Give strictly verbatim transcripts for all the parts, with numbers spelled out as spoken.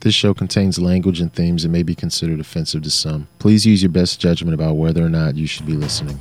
this show contains language and themes that may be considered offensive to some. Please use your best judgment about whether or not you should be listening.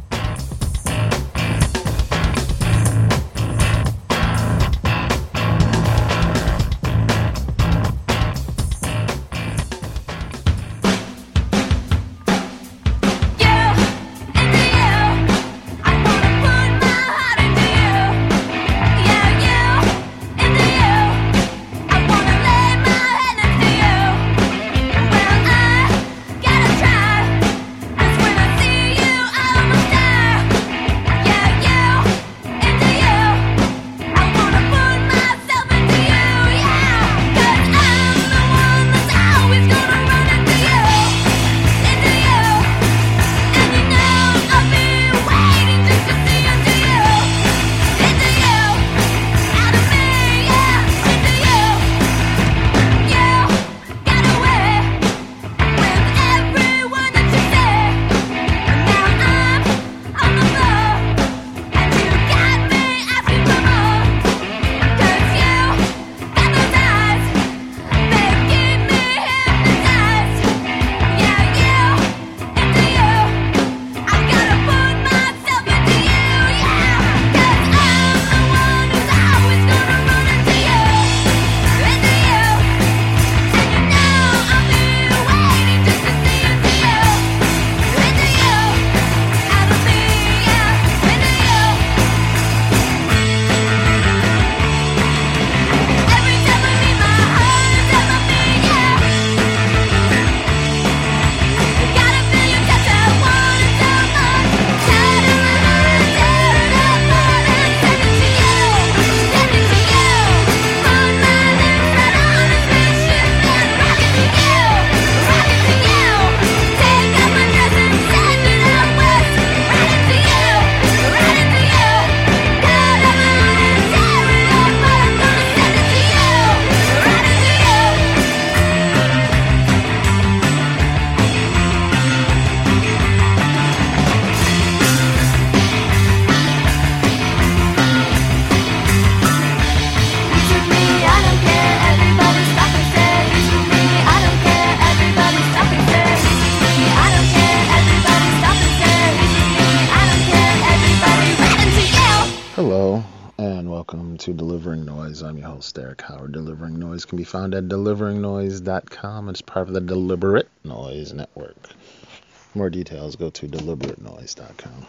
Derek Howard. Delivering Noise can be found at delivering noise dot com. It's part of the Deliberate Noise Network. For more details, go to deliberate noise dot com.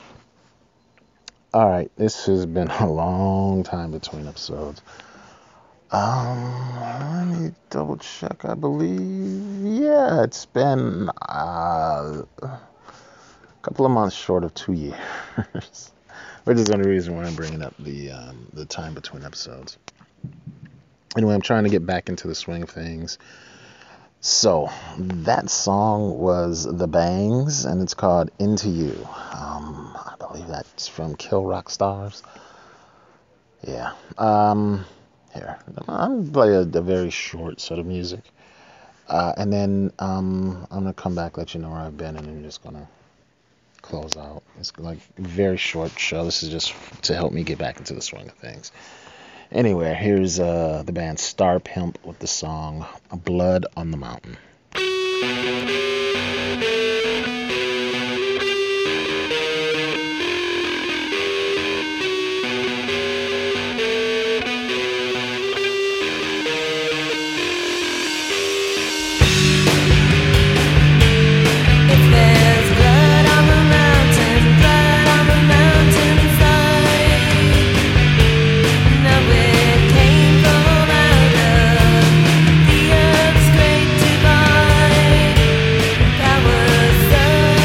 Alright, this has been a long time between episodes. Um, let me double check. I believe, yeah, it's been uh, a couple of months short of two years. Which is the only reason why I'm bringing up the um, the time between episodes. Anyway, I'm trying to get back into the swing of things. So, that song was The Bangs, and it's called Into You. Um, I believe that's from Kill Rock Stars. Yeah. Um, here, I'm going to play a, a very short set of music. Uh, and then um, I'm going to come back, let you know where I've been, and I'm just going to close out. It's like a very short show. This is just to help me get back into the swing of things. Anyway, here's uh, the band Star Pimp with the song Blood on the Mountain. Great divide, power.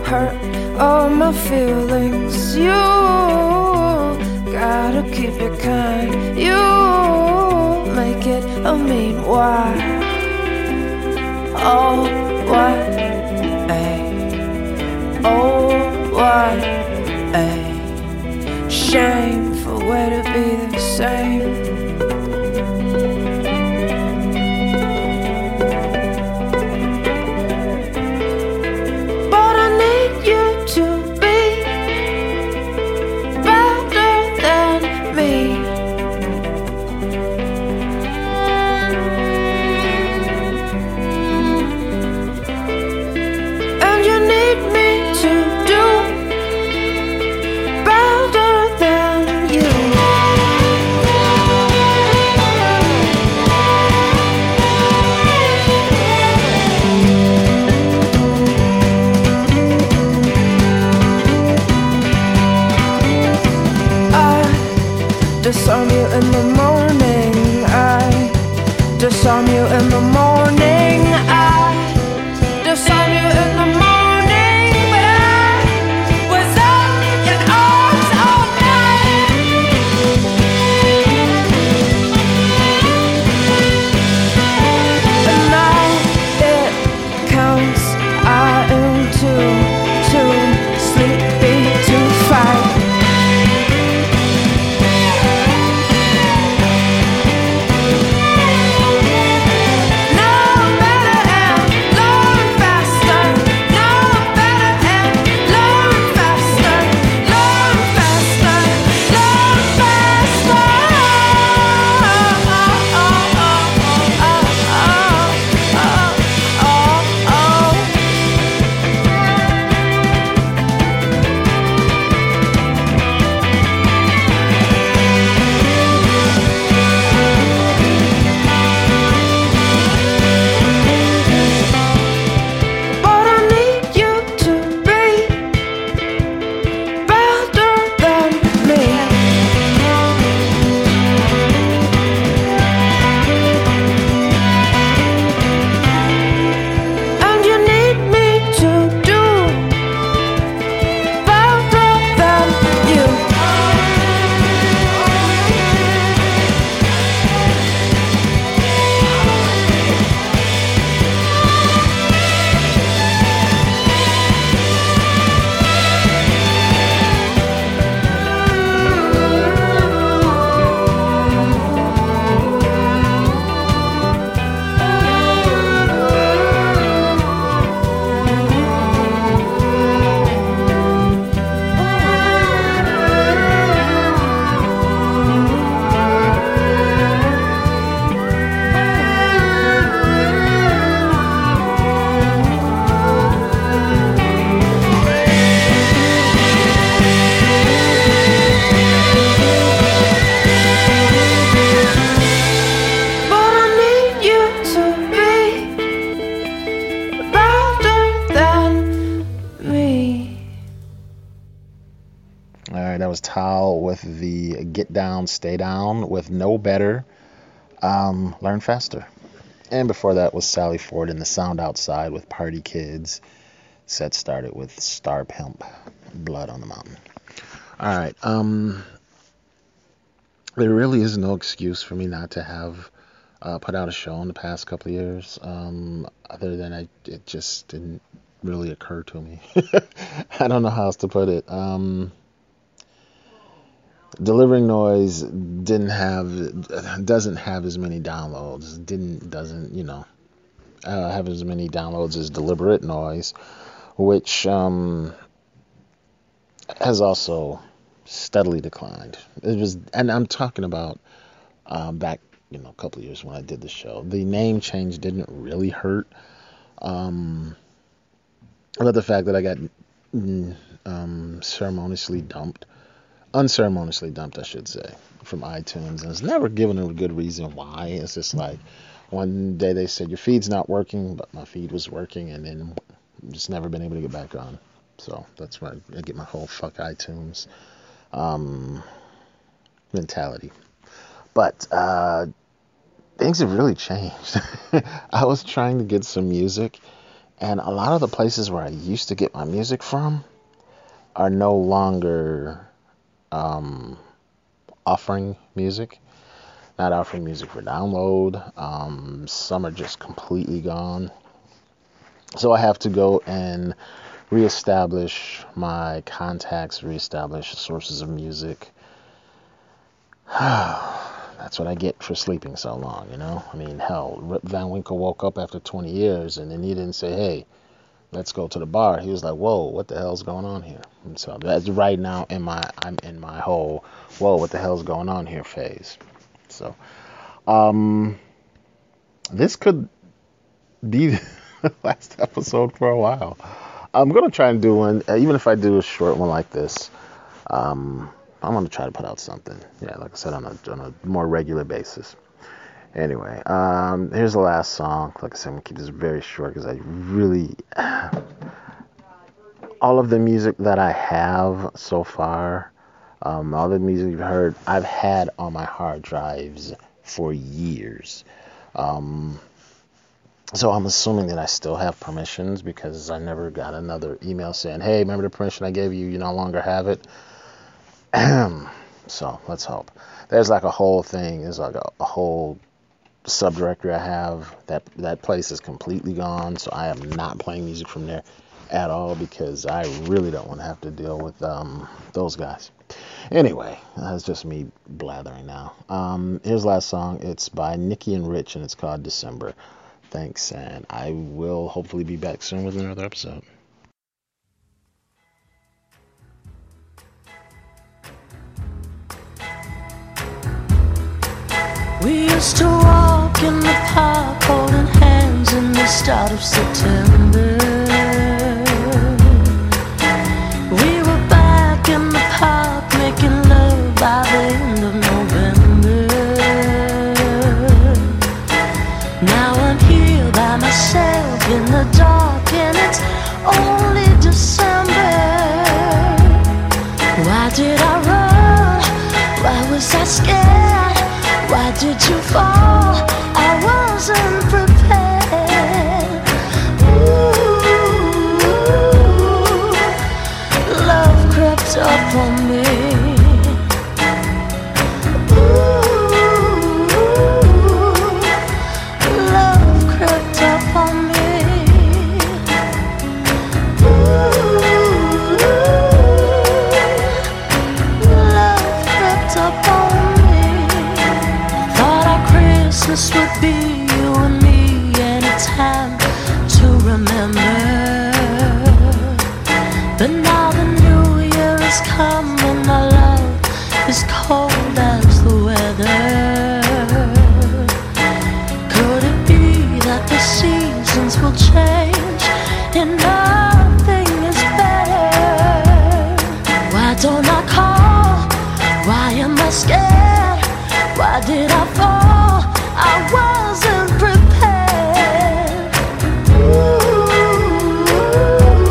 hurt all my feelings. You gotta keep it kind. You make it a mean why. Oh, why? Ay. Oh, why? Ay. Shame for where to be the same. Disarm you in the morning. I disarm you in the morning. I disarm you in the morning. But I was up in arms all night. And now it counts. I am too, too sleepy to fight. With the Get Down, Stay Down with No Better, um, Learn Faster. And before that was Sally Ford and the Sound Outside with Party Kids. Set started with Star Pimp, Blood on the Mountain. All right. Um, there really is no excuse for me not to have uh, put out a show in the past couple of years, um, other than I, it just didn't really occur to me. I don't know how else to put it. Um, Delivering Noise didn't have, doesn't have as many downloads. Didn't, doesn't, you know, uh, have as many downloads as Deliberate Noise, which um, has also steadily declined. It was, and I'm talking about um, back, you know, a couple of years when I did the show. The name change didn't really hurt. Um, but the fact that I got um, ceremoniously dumped. Unceremoniously dumped, I should say, from iTunes. And it's never given a good reason why. It's just like one day they said, your feed's not working, but my feed was working, and then just never been able to get back on. So that's why I get my whole fuck iTunes um, mentality. But uh, things have really changed. I was trying to get some music, And a lot of the places where I used to get my music from are no longer um, offering music, not offering music for download. Um, some are just completely gone. So I have to go and reestablish my contacts, reestablish sources of music. That's what I get for sleeping so long, you know? I mean, hell, Rip Van Winkle woke up after twenty years, and then he didn't say, hey, let's go to the bar. He was like, whoa, what the hell's going on here? And so that's right now in my, I'm in my whole, whoa, what the hell's going on here phase. So, um, this could be the last episode for a while. I'm going to try and do one, even if I do a short one like this, um, I'm going to try to put out something. Yeah, like I said, on a, on a more regular basis. Anyway, um, here's the last song. Like I said, I'm going to keep this very short because I really... all of the music that I have so far, um, all the music you've heard, I've had on my hard drives for years. Um, so I'm assuming that I still have permissions because I never got another email saying, hey, remember the permission I gave you? You no longer have it. So let's hope. There's like a whole thing. There's like a, a whole subdirectory I have. That that place is completely gone. So I am not playing music from there at all because I really don't want to have to deal with um, those guys. Anyway, that's just me blathering now. Um, here's the last song. It's by Nicky and Rich, and it's called December. Thanks, and I will hopefully be back soon with another episode. We used to walk in the park holding hands in the start of September. We were back in the park making love by the end of November. Now I'm here by myself in the dark and it's only December. Why did I run? Why was I scared? Why did you fall? I wasn't prepared. Ooh, love crept up on me. Ooh, love crept up on me. Ooh, love crept up on me. Christmas would be you and me and a time to remember. But now the new year is coming, my love is cold as the weather. Could it be that the seasons will change and nothing is better? Why don't I call? Why am I scared? Why did I fall? I wasn't prepared. Ooh,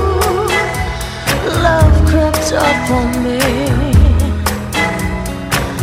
love crept up on me.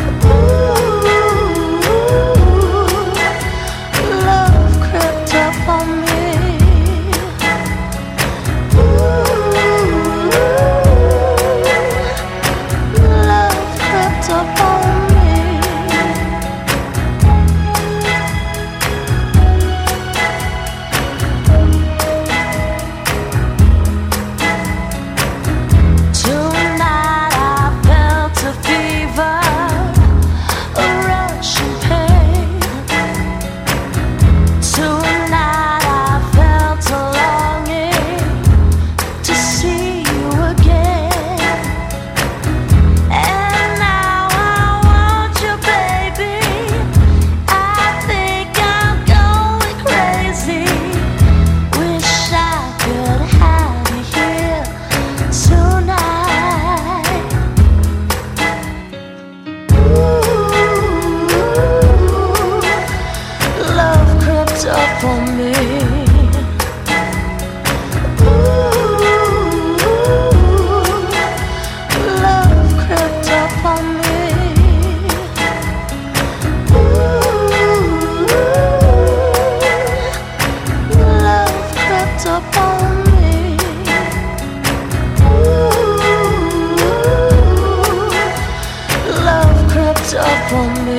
up on me.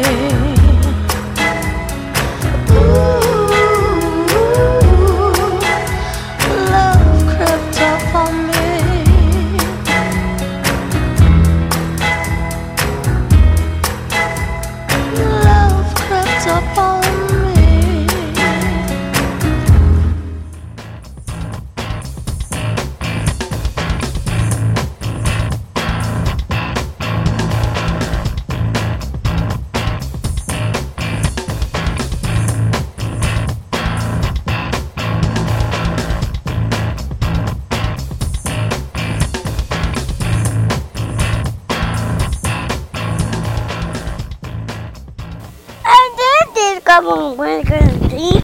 Ooh, love crept up on me. Love crept up on me. And then there's a couple of